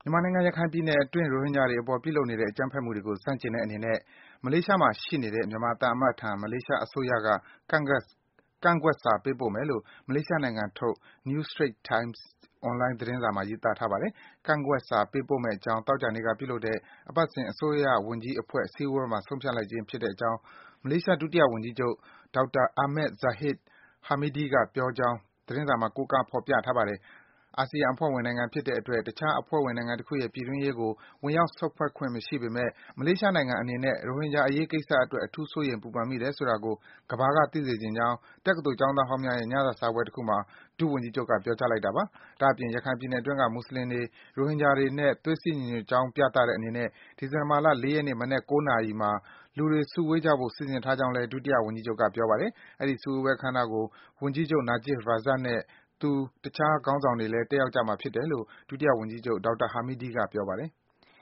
မြန်မာနိုင်ငံ၊ ရခိုင်ပြည်နယ်အတွင်း ရိုဟင်ဂျာတွေအပေါ် ပြုလုပ်နေတဲ့ အကြမ်းဖက်မှုတွေကို ဆန့်ကျင်တဲ့အနေနဲ့ မလေးရှားမှာရှိနေတဲ့ မြန်မာသံအမတ်ထံ မလေးရှားအစိုးရက ကန့်ကွက်စာ ပေးပို့မယ်လို့ မလေးရှားနိုင်ငံထုတ် New Straits Times အွန်လိုင်း သတင်းစာမှာ ရေးသားထားပါတယ်။ ကန့်ကွက်စာ ပေးပို့မယ့်အကြောင်း သောကြာနေ့က ပြုလုပ်တဲ့ အပတ်စဉ် အစိုးရဝန်ကြီးအဖွဲ့ စည်းဝေးပွဲမှာ ဆုံးဖြတ်လိုက်ခြင်းဖြစ်တဲ့အကြောင်း မလေးရှား ဒုတိယဝန်ကြီးချုပ် Dr. Ahmad Zahid Hamidi က ပြောကြောင်း သတင်းစာမှာ ကိုးကား ဖော်ပြထားပါတယ်။ အာဆီယံအဖွဲ့ဝင်နိုင်ငံဖြစ်တဲ့အတွက် တခြားအဖွဲ့ဝင်နိုင်ငံတခုရဲ့ ပြည်တွင်းရေးကို ဝင်ရောက် စွက်ဖက်ခွင့်မရှိပေမယ့် မလေးရှားနိုင်ငံအနေနဲ့ ရိုဟင်ဂျာအရေးကိစ္စအတွက် အထူး စိုးရိမ် ပူပန်မိတယ်ဆိုတာကို ကမ္ဘာက သိစေချင်ကြောင်း တက္ကသိုလ်ကျောင်းသားဟောင်းများရဲ့ ညစာစားပွဲတခုမှာ ဒုဝန်ကြီးချုပ်က ပြောကြားလိုက်တာပါ။ ဒါ့အပြင် ရခိုင်ပြည်နယ်အတွင်းက မွတ်ဆလင်တွေ၊ ရိုဟင်ဂျာတွေနဲ့ သွေးစည်းညီညွတ်ကြောင်း ပြသတဲ့အနေနဲ့ ဒီဇင်ဘာလ ၄ ရက်နေ့ မနက် ၉ နာရီမှာ လူတွေ စုဝေးကြဖို့ စီစဉ်ထားကြောင်းလည်း ဒုတိယဝန်ကြီးချုပ်က ပြောပါတယ်။ အဲဒီ စုဝေးပွဲအခမ်းအနားကို ဝန်ကြီးချုပ် Najib Razak နဲ့ တခြားခေါင်းဆောင်တွေလည်း တက်ရောက်ကြမှာဖြစ်တယ်လို့ ဒုတိယဝန်ကြီးချုပ် Dr. Hamidi က ပြောပါတယ်